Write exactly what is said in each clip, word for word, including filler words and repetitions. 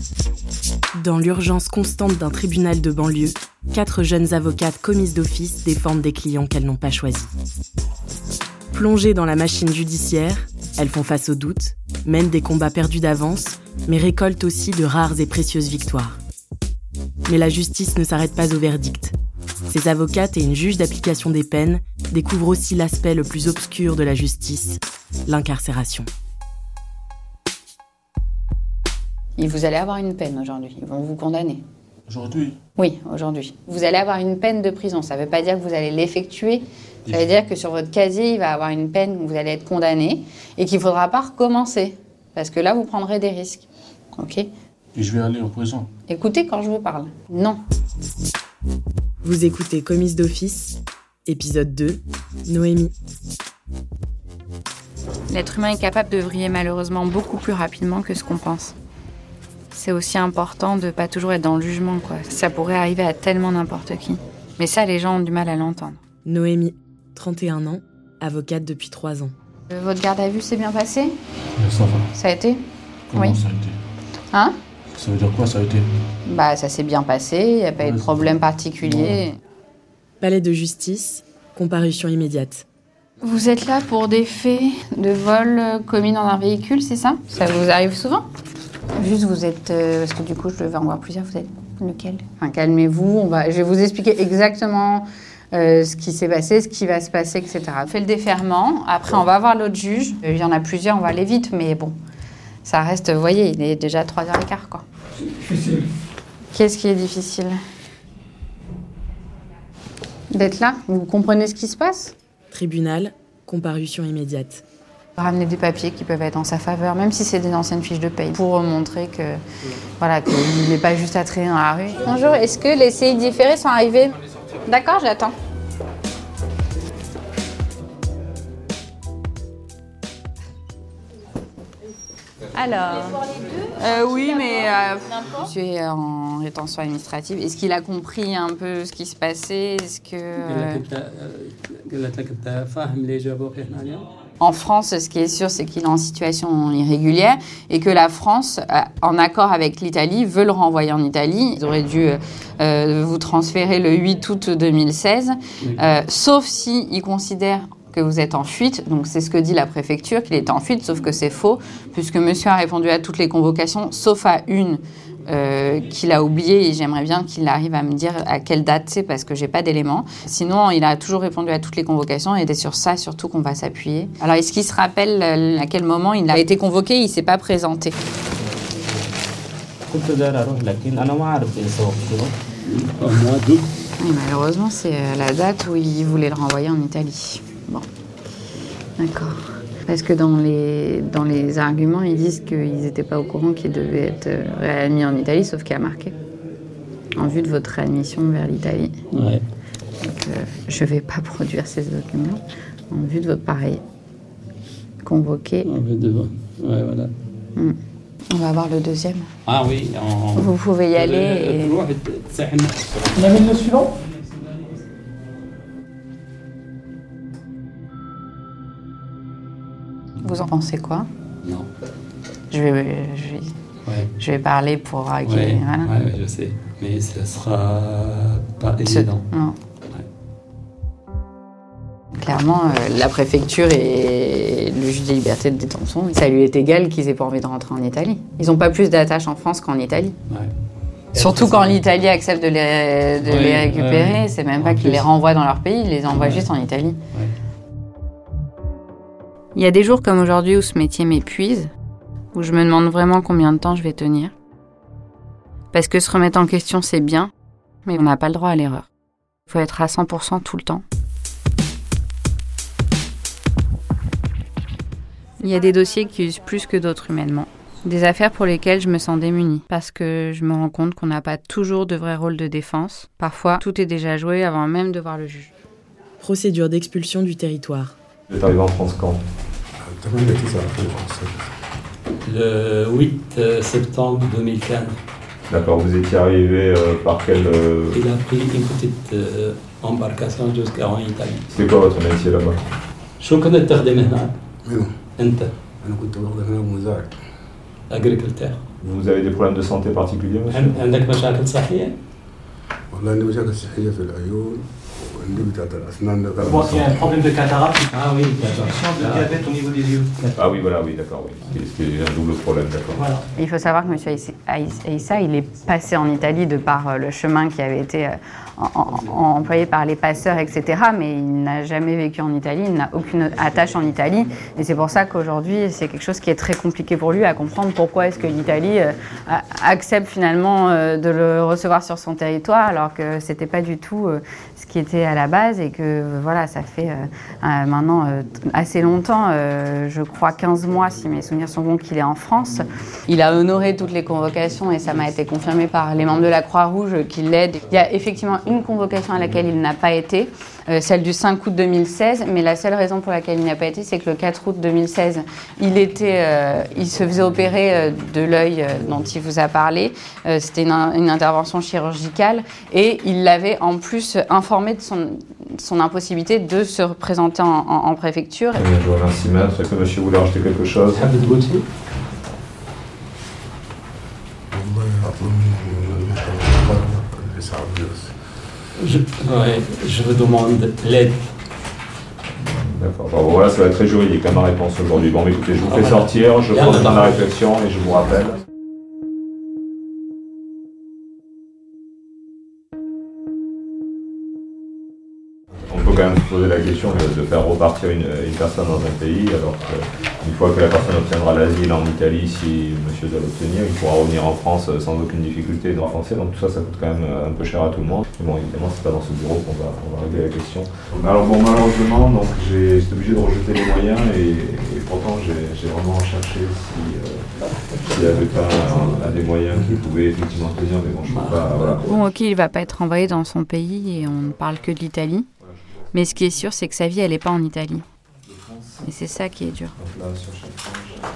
Dans l'urgence constante d'un tribunal de banlieue, quatre jeunes avocates commises d'office défendent des clients qu'elles n'ont pas choisis. Plongées dans la machine judiciaire, elles font face aux doutes, mènent des combats perdus d'avance, mais récoltent aussi de rares et précieuses victoires. Mais la justice ne s'arrête pas au verdict. Ces avocates et une juge d'application des peines découvrent aussi l'aspect le plus obscur de la justice, l'incarcération. Et vous allez avoir une peine aujourd'hui, ils vont vous condamner. Aujourd'hui ? Oui, aujourd'hui. Vous allez avoir une peine de prison, ça ne veut pas dire que vous allez l'effectuer, ça veut dire que sur votre casier, il va y avoir une peine où vous allez être condamné et qu'il ne faudra pas recommencer, parce que là, vous prendrez des risques. Ok ? Et je vais aller en prison ? Écoutez quand je vous parle. Non. Vous écoutez Commise d'office, épisode deux, Noémie. L'être humain est capable de vriller malheureusement beaucoup plus rapidement que ce qu'on pense. C'est aussi important de ne pas toujours être dans le jugement, quoi. Ça pourrait arriver à tellement n'importe qui. Mais ça, les gens ont du mal à l'entendre. Noémie, trente et un ans, avocate depuis trois ans. Euh, votre garde à vue s'est bien passée ? Ça va. Ça a été ? Comment Oui. ça a été ? Hein ? Ça veut dire quoi, ça a été ? Bah, ça s'est bien passé, il n'y a pas Ouais, eu de c'est problème ça. particulier. Palais de justice, comparution immédiate. Vous êtes là pour des faits de vol euh, commis dans un véhicule, c'est ça ? Ça vous arrive souvent ? Juste, vous êtes... Euh, parce que du coup, je devais en voir plusieurs, vous êtes lequel ? Enfin, calmez-vous, on va, je vais vous expliquer exactement euh, ce qui s'est passé, ce qui va se passer, et cetera. On fait le déferment, après on va voir l'autre juge. Il y en a plusieurs, on va aller vite, mais bon, ça reste... Vous voyez, il est déjà trois heures quinze, quoi. Difficile. Qu'est-ce qui est difficile ? D'être là ? Vous comprenez ce qui se passe ? Tribunal, comparution immédiate. Ramener des papiers qui peuvent être en sa faveur, même si c'est des anciennes fiches de paye, pour montrer que voilà, qu'il n'est pas juste à traîner dans la rue. Bonjour, est-ce que les C I différés sont arrivés ? D'accord, j'attends. Alors, euh, oui, mais euh, je suis en rétention administrative. Est-ce qu'il a compris un peu ce qui se passait ? Est-ce que euh... En France, ce qui est sûr, c'est qu'il est en situation irrégulière et que la France, en accord avec l'Italie, veut le renvoyer en Italie. Ils auraient dû euh, vous transférer le huit août deux mille seize, oui. euh, sauf s'ils considèrent que vous êtes en fuite. Donc c'est ce que dit la préfecture, qu'il est en fuite, sauf que c'est faux, puisque monsieur a répondu à toutes les convocations, sauf à une euh, qu'il a oubliée, et j'aimerais bien qu'il arrive à me dire à quelle date c'est, parce que j'ai pas d'éléments. Sinon, il a toujours répondu à toutes les convocations, et c'est sur ça surtout qu'on va s'appuyer. Alors, est-ce qu'il se rappelle à quel moment il a été convoqué ? Il s'est pas présenté. Au mois d'août. Et malheureusement, c'est la date où il voulait le renvoyer en Italie. Bon, d'accord. Parce que dans les, dans les arguments, ils disent qu'ils n'étaient pas au courant qu'il devait être réadmis en Italie, sauf qu'il a marqué. En vue de votre réadmission vers l'Italie. Ouais. Donc, euh, je ne vais pas produire ces documents. En vue de votre pareil. Convoqué. En vue de votre... Ouais, voilà. Hum. On va voir le deuxième. Ah oui, en... Vous pouvez y aller et... On amène le suivant ? Vous en pensez quoi ? Non. Je vais, je vais, ouais. je vais parler pour... Ouais, okay, voilà. ouais, je sais. Mais ce sera pas évident. Non. Ouais. Clairement, euh, la préfecture et le juge des libertés de détention, ça lui est égal qu'ils aient pas envie de rentrer en Italie. Ils n'ont pas plus d'attache en France qu'en Italie. Ouais. Surtout quand l'Italie accepte de les, de ouais, les récupérer, ouais. C'est même pas qu'ils les renvoient dans leur pays, ils les envoient ouais. juste en Italie. Ouais. Il y a des jours comme aujourd'hui où ce métier m'épuise, où je me demande vraiment combien de temps je vais tenir. Parce que se remettre en question, c'est bien, mais on n'a pas le droit à l'erreur. Il faut être à cent pour cent tout le temps. Il y a des dossiers qui usent plus que d'autres humainement. Des affaires pour lesquelles je me sens démunie, parce que je me rends compte qu'on n'a pas toujours de vrai rôle de défense. Parfois, tout est déjà joué avant même de voir le juge. Procédure d'expulsion du territoire. Vous êtes arrivé en France quand ? Le huit septembre deux mille quinze. D'accord, vous étiez arrivé euh, par quel... Euh... Il a pris une petite euh, embarcation jusqu'en Italie. C'était quoi votre métier là-bas ? شو كنت تخدم هناك؟ منو؟ أنت؟ أنا كنت بخدم هنا مزارع. agriculteur. Vous avez des problèmes de santé particuliers, monsieur? عندك مشاكل صحية؟ والله عندي مشاكل صحية في العيون وعندي بتاعة الأسنان. Bon, il y a un problème de cataracte. Ah oui, De diabète au niveau des yeux. Ah oui, voilà, oui, d'accord, oui. C'est un double problème, d'accord. Voilà. Il faut savoir que M. Aïssa, il est passé en Italie de par le chemin qui avait été en, en, employé par les passeurs, et cetera. Mais il n'a jamais vécu en Italie, il n'a aucune attache en Italie. Et c'est pour ça qu'aujourd'hui, c'est quelque chose qui est très compliqué pour lui à comprendre pourquoi est-ce que l'Italie euh, accepte finalement euh, de le recevoir sur son territoire alors que c'était pas du tout euh, ce qui était à la base et que euh, voilà, ça fait euh, euh, maintenant euh, assez longtemps, euh, je crois quinze mois si mes souvenirs sont bons, qu'il est en France. Il a honoré toutes les convocations et ça m'a été confirmé par les membres de la Croix-Rouge qui l'aident. Il y a effectivement une convocation à laquelle il n'a pas été, euh, celle du cinq août deux mille seize, mais la seule raison pour laquelle il n'a pas été, c'est que le quatre août deux mille seize, il, était, euh, il se faisait opérer euh, de l'œil euh, dont il vous a parlé. Euh, c'était une, une intervention chirurgicale et il l'avait en plus informé de son, son impossibilité de se représenter en, en, en préfecture. Très bien, je vous remercie, maître. Est-ce que monsieur voulait rajouter quelque chose? تحب تقول شيء؟ والله أظن الإسعاف بس. Je, ouais, je vous demande l'aide. D'accord. Bon, voilà, ça va être très juridique à ma réponse aujourd'hui. Bon, mais écoutez, je vous fais Ah, sortir, je Bien, prends le temps de la d'accord. réflexion et je vous rappelle. On peut quand même se poser la question de, de faire repartir une, une personne dans un pays, alors qu'une fois que la personne obtiendra l'asile en Italie, si monsieur doit l'obtenir, il pourra revenir en France sans aucune difficulté dans le français. Donc tout ça, ça coûte quand même un peu cher à tout le monde. Mais bon, évidemment, c'est pas dans ce bureau qu'on va, on va régler la question. Alors bon, malheureusement, donc j'ai j'étais obligé de rejeter les moyens et, et pourtant j'ai vraiment cherché si euh, s'il n'y avait pas un, un des moyens qui pouvait effectivement tenir, mais bon, je peux pas. Voilà. Bon, ok, il ne va pas être envoyé dans son pays et on ne parle que de l'Italie. Mais ce qui est sûr, c'est que sa vie, elle n'est pas en Italie. Et c'est ça qui est dur. Donc là, sur chaque page.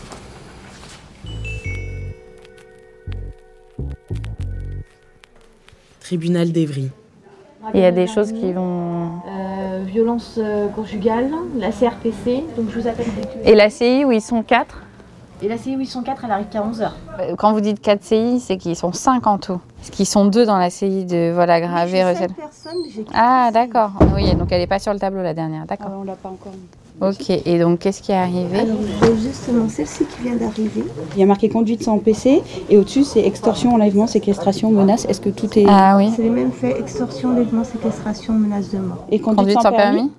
Tribunal d'Evry. Il y a des choses qui vont... Euh, violence euh, conjugale, la C R P C, donc je vous appelle dès que... Et la C I, où ils sont quatre? Et la C I huit cent quatre, elle arrive qu'à onze heures. Quand vous dites quatre C I, c'est qu'ils sont cinq en tout. Parce qu'ils sont deux dans la C I de vol aggravé. J'ai recel. sept personnes, j'ai quatre Ah, C I. d'accord. Oui, donc elle n'est pas sur le tableau, la dernière. Ah, D'accord. on l'a pas encore. Ok, et donc qu'est-ce qui est arrivé? Alors, j'ai justement celle-ci qui vient d'arriver. Il y a marqué conduite sans P C et au-dessus c'est extorsion, enlèvement, séquestration, menace. Est-ce que tout est... Ah oui. C'est les mêmes faits, extorsion, enlèvement, séquestration, menace de mort. Et conduite, Conduite sans permis?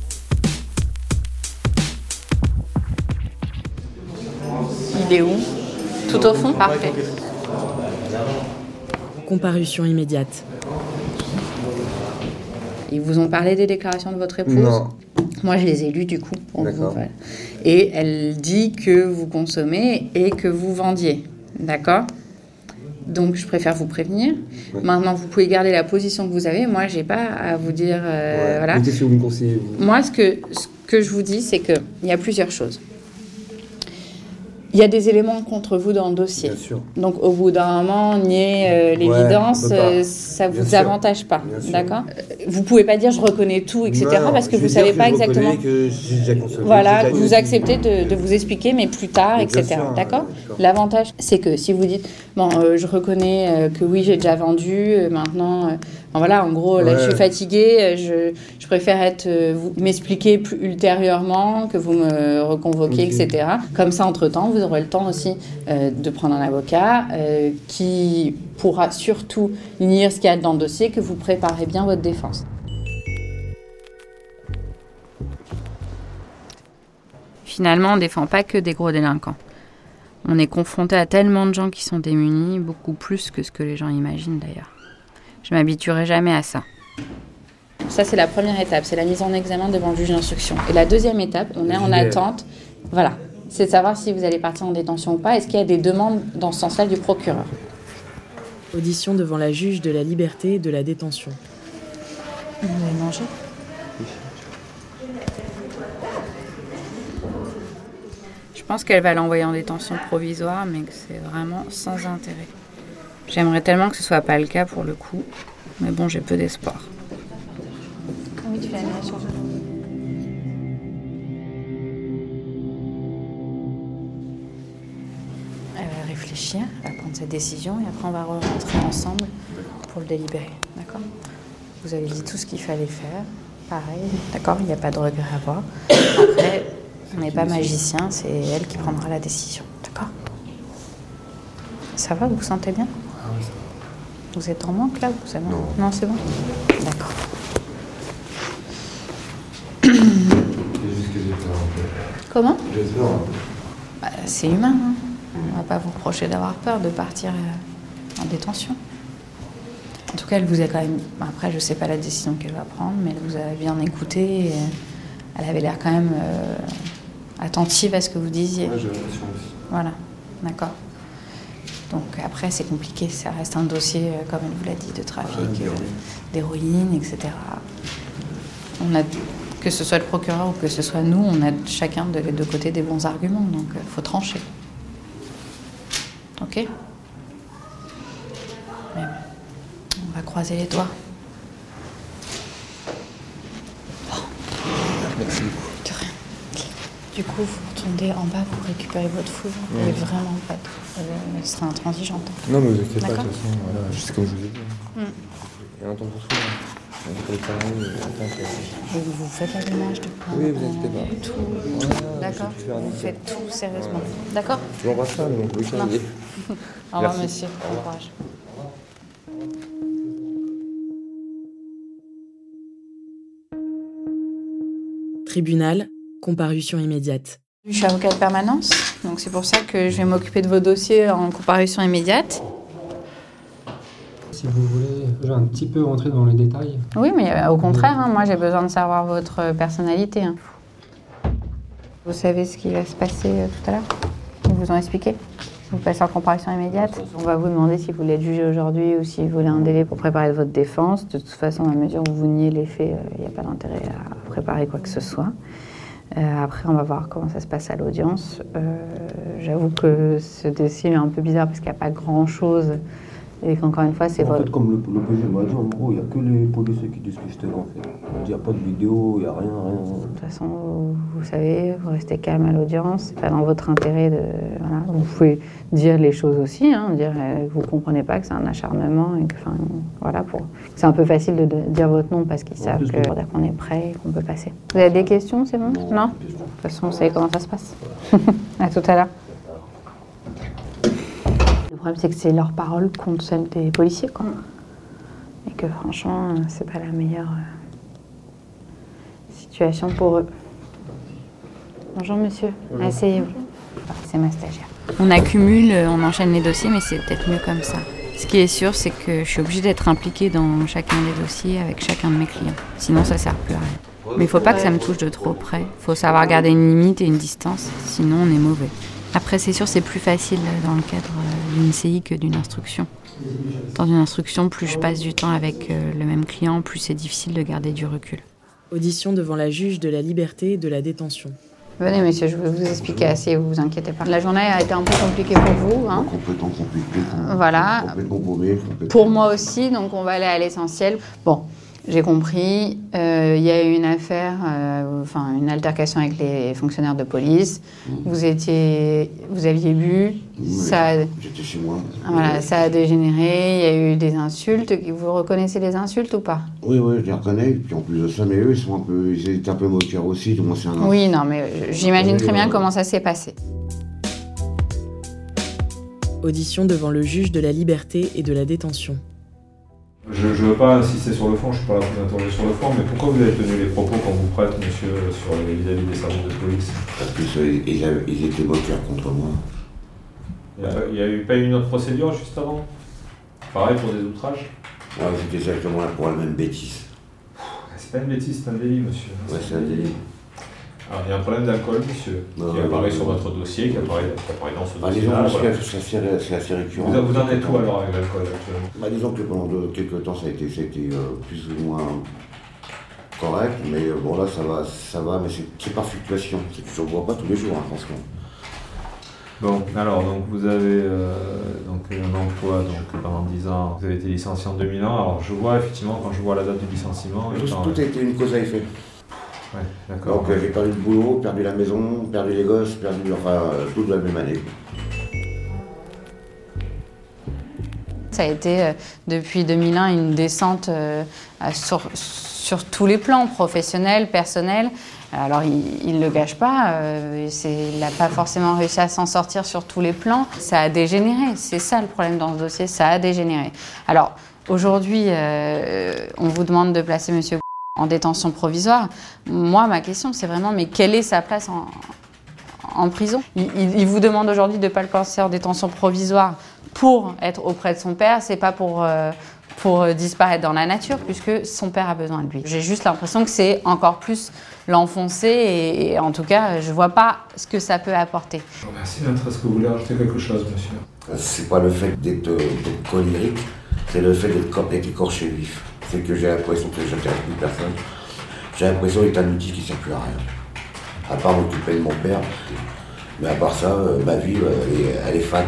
Il est où? Tout au fond? Parfait. Comparution immédiate. Ils vous ont parlé des déclarations de votre épouse? Non. Moi, je les ai lues du coup. Pour vous, D'accord. voilà. Et elle dit que vous consommez et que vous vendiez. D'accord? Donc, je préfère vous prévenir. Ouais. Maintenant, vous pouvez garder la position que vous avez. Moi, je n'ai pas à vous dire... euh, voilà. Mais qu'est-ce que vous me conseillez, vous? Moi, ce que, ce que je vous dis, c'est qu'il y a plusieurs choses. Il y a des éléments contre vous dans le dossier. Bien sûr. Donc, au bout d'un moment, nier euh, l'évidence, on peut pas. euh, ça ne Bien vous sûr. avantage pas. Bien sûr. D'accord? Euh, Vous ne pouvez pas dire je reconnais tout, et cetera, Non, parce que je vous vais ne savez dire pas que je exactement. reconnais que j'ai déjà consommé, Voilà, j'ai que déjà vous eu- acceptez de, de vous expliquer, mais plus tard, Mais et bien cetera. sûr, D'accord? d'accord. L'avantage, c'est que si vous dites, bon, euh, je reconnais euh, que oui, j'ai déjà vendu, euh, maintenant, euh, bon, voilà, en gros, là, Ouais. je suis fatiguée, euh, je, je préfère être, euh, vous, m'expliquer plus ultérieurement, que vous me reconvoquiez, Ok. et cetera. Comme ça, entre-temps, vous aurez le temps aussi euh, de prendre un avocat euh, qui pourra surtout lire ce qu'il y a dans le dossier, que vous préparez bien votre défense. Finalement, on ne défend pas que des gros délinquants. On est confronté à tellement de gens qui sont démunis, beaucoup plus que ce que les gens imaginent d'ailleurs. Je m'habituerai jamais à ça. Ça, c'est la première étape, c'est la mise en examen devant le juge d'instruction. Et la deuxième étape, on est en attente, voilà, c'est de savoir si vous allez partir en détention ou pas. Est-ce qu'il y a des demandes dans ce sens-là du procureur? Audition devant la juge de la liberté et de la détention. Vous avez mangé? Je pense qu'elle va l'envoyer en détention provisoire, mais que c'est vraiment sans intérêt. J'aimerais tellement que ce soit pas le cas pour le coup, mais bon, j'ai peu d'espoir. Oui, tu l'as mis sur réfléchir, elle va prendre sa décision et après on va rentrer ensemble pour le délibérer, d'accord ? Vous avez dit tout ce qu'il fallait faire, pareil, d'accord ? Il n'y a pas de regret à avoir. Après, on n'est pas magicien, c'est elle qui prendra la décision, d'accord ? Ça va, vous vous sentez bien ? Ah oui, ça va. Vous êtes en manque là ? C'est bon ? Non. Non, c'est bon ? D'accord. C'est juste que j'ai peur un peu. Comment ? J'ai peur un peu. Bah, c'est humain, hein. On ne va pas vous reprocher d'avoir peur de partir euh, en détention. En tout cas, elle vous a quand même... Après, je ne sais pas la décision qu'elle va prendre, mais elle vous a bien écouté. Et elle avait l'air quand même euh, attentive à ce que vous disiez. Ouais, j'ai l'impression aussi. Voilà, d'accord. Donc après, c'est compliqué. Ça reste un dossier, euh, comme elle vous l'a dit, de trafic Ouais, euh, d'héroïne, et cetera. On a, que ce soit le procureur ou que ce soit nous, on a chacun de deux côtés des bons arguments. Donc, il faut trancher. Ok ? Mais on va croiser les doigts. Bon. Merci beaucoup. De rien. Du coup, vous retournez en bas, vous récupérez votre foudre. Ouais. Et vraiment pas de... Elle sera intransigeante. Non, mais vous inquiétez pas, de D'accord. toute façon, voilà, juste comme je vous ai dit. Mm. Il y a un temps pour tout. On fait le travail, il y a un temps pour- Et vous faites la démarche de prendre Oui, vous inquiétez pas. tout. Voilà, D'accord. je vais faire Vous nickel. faites tout sérieusement. D'accord. Je vous embrasse pas, mais bon, le week-end, Non. il est- Au revoir, Merci. monsieur. Bon courage. Tribunal, comparution immédiate. Je suis avocat de permanence, donc c'est pour ça que je vais m'occuper de vos dossiers en comparution immédiate. Si vous voulez, je vais un petit peu rentrer dans les détails. Oui, mais euh, au contraire, hein, moi j'ai besoin de savoir votre personnalité. Hein. Vous savez ce qui va se passer euh, tout à l'heure ? Ils vous ont expliqué ? Vous passez en comparution immédiate. On va vous demander si vous voulez être jugé aujourd'hui ou si vous voulez un délai pour préparer votre défense. De toute façon, à mesure où vous niez les faits, il n'y a pas d'intérêt à préparer quoi que ce soit. Euh, après, on va voir comment ça se passe à l'audience. Euh, j'avoue que ce dossier est un peu bizarre parce qu'il n'y a pas grand-chose. Et qu'encore une fois, c'est En votre... fait, comme le, le P G m'a dit, en gros, il n'y a que les policiers qui disent que j'étais là, en fait. Il n'y a pas de vidéo, il n'y a rien, rien. De toute façon, vous, vous savez, vous restez calme à l'audience. C'est pas dans votre intérêt de... Voilà. Vous pouvez dire les choses aussi, hein, dire euh, vous ne comprenez pas que c'est un acharnement. Et que, enfin, voilà, pour... C'est un peu facile de, de dire votre nom parce qu'ils savent que, pour dire qu'on est prêt et qu'on peut passer. Vous avez des questions, c'est bon ? Non ? De toute façon, vous savez comment ça se passe. À tout à l'heure. Le problème, c'est que c'est leur parole contre celle des policiers, quoi. Et que franchement, c'est pas la meilleure euh, situation pour eux. Bonjour monsieur, asseyez-vous. C'est ma stagiaire. On accumule, on enchaîne les dossiers, mais c'est peut-être mieux comme ça. Ce qui est sûr, c'est que je suis obligée d'être impliquée dans chacun des dossiers avec chacun de mes clients. Sinon, ça sert plus à rien. Mais il faut pas que ça me touche de trop près. Il faut savoir garder une limite et une distance, sinon on est mauvais. Après, c'est sûr, c'est plus facile dans le cadre d'une C I que d'une instruction. Dans une instruction, plus je passe du temps avec le même client, plus c'est difficile de garder du recul. Audition devant la juge de la liberté et de la détention. Venez, monsieur, je vais vous expliquer assez, vous vous inquiétez pas. La journée a été un peu compliquée pour vous. Hein. Complètement compliqué. Voilà. Complètement paumé. Pour moi aussi, donc on va aller à l'essentiel. Bon, j'ai compris. Il euh, y a eu une affaire, euh, enfin une altercation avec les fonctionnaires de police. Mmh. Vous étiez, vous aviez bu. Mmh, ça a, j'étais chez moi. Voilà, ça a dégénéré. Il y a eu des insultes. Vous reconnaissez les insultes ou pas ? Oui, oui, je les reconnais. Puis en plus de ça, mais eux, ils sont un peu, ils étaient un peu moqueurs aussi. Donc moi, c'est un. Oui, non, mais j'imagine très bien comment ça s'est passé. Audition devant le juge de la liberté et de la détention. Je ne veux pas insister sur le fond, je ne suis pas là pour m'interroger sur le fond, mais pourquoi vous avez tenu les propos qu'on vous prête, monsieur, sur les vis-à-vis des services de police ? Parce qu'ils ils, ils étaient moqueurs contre moi. Il n'y a, a eu pas eu une autre procédure juste avant ? Pareil pour des outrages ? Ouais, c'était exactement là pour la même bêtise. C'est pas une bêtise, c'est un délit, monsieur. Ouais, c'est un délit. Alors, il y a un problème d'alcool, monsieur, non, qui non, apparaît non, sur non. votre dossier, qui apparaît, qui apparaît dans ce bah, dossier. disons que voilà. c'est assez, c'est assez récurrent. Vous, vous en êtes où alors avec l'alcool actuellement ? Bah, disons que pendant de, quelques temps, ça a été, ça a été euh, plus ou moins correct, mais euh, bon là, ça va, ça va, mais c'est, c'est par fluctuation. C'est que je ne vois pas tous les jours, hein, franchement. Bon, alors, donc vous avez euh, donc, un emploi donc, pendant dix ans, vous avez été licencié en deux mille un. Alors, je vois effectivement, quand je vois la date du licenciement... Tout, étant, tout a été une cause à effet. Ouais, d'accord. Donc, euh, j'ai perdu le boulot, perdu la maison, perdu les gosses, perdu, enfin, euh, tout de la même année. ça a été euh, depuis deux mille un une descente euh, sur, sur tous les plans, professionnels, personnels. Alors il ne le gâche pas, euh, c'est, il n'a pas forcément réussi à s'en sortir sur tous les plans. Ça a dégénéré, c'est ça le problème dans ce dossier, ça a dégénéré. Alors aujourd'hui, euh, on vous demande de placer Monsieur en détention provisoire. Moi, ma question, c'est vraiment, mais quelle est sa place en, en prison ? il, il, il vous demande aujourd'hui de ne pas le placer en détention provisoire pour être auprès de son père, c'est pas pour... Euh, pour disparaître dans la nature, puisque son père a besoin de lui. J'ai juste l'impression que c'est encore plus l'enfoncer, et, et en tout cas, je ne vois pas ce que ça peut apporter. Merci, maître. Est-ce que vous voulez rajouter quelque chose, monsieur ? C'est pas le fait d'être, d'être colérique, c'est le fait d'être, d'être écorché vif. C'est que j'ai l'impression que je n'intéresse plus personne. J'ai l'impression d'être un outil qui ne sert plus à rien. À part m'occuper de mon père, mais à part ça, ma vie, elle est, elle est fade.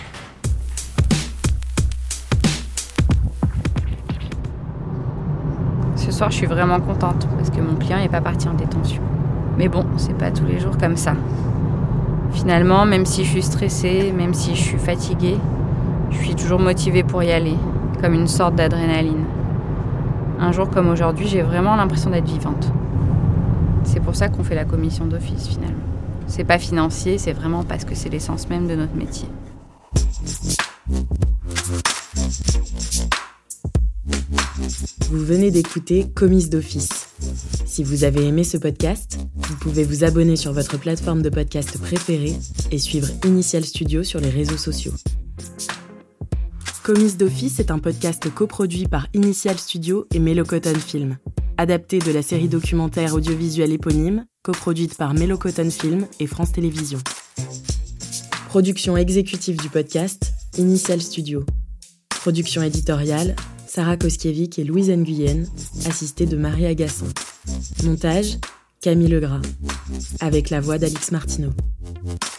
Ce soir, je suis vraiment contente parce que mon client n'est pas parti en détention. Mais bon, c'est pas tous les jours comme ça. Finalement, même si je suis stressée, même si je suis fatiguée, je suis toujours motivée pour y aller, comme une sorte d'adrénaline. Un jour comme aujourd'hui, j'ai vraiment l'impression d'être vivante. C'est pour ça qu'on fait la commission d'office, finalement. C'est pas financier, c'est vraiment parce que c'est l'essence même de notre métier. Vous venez d'écouter Commise d'office. Si vous avez aimé ce podcast, vous pouvez vous abonner sur votre plateforme de podcast préférée et suivre Initial Studio sur les réseaux sociaux. Commise d'office est un podcast coproduit par Initial Studio et Melocoton Film, adapté de la série documentaire audiovisuelle éponyme, coproduite par Melocoton Film et France Télévisions. Production exécutive du podcast, Initial Studio. Production éditoriale, Sarah Koskiewicz et Louise Nguyen, assistée de Marie Agasson. Montage, Camille Legras, avec la voix d'Alix Martineau.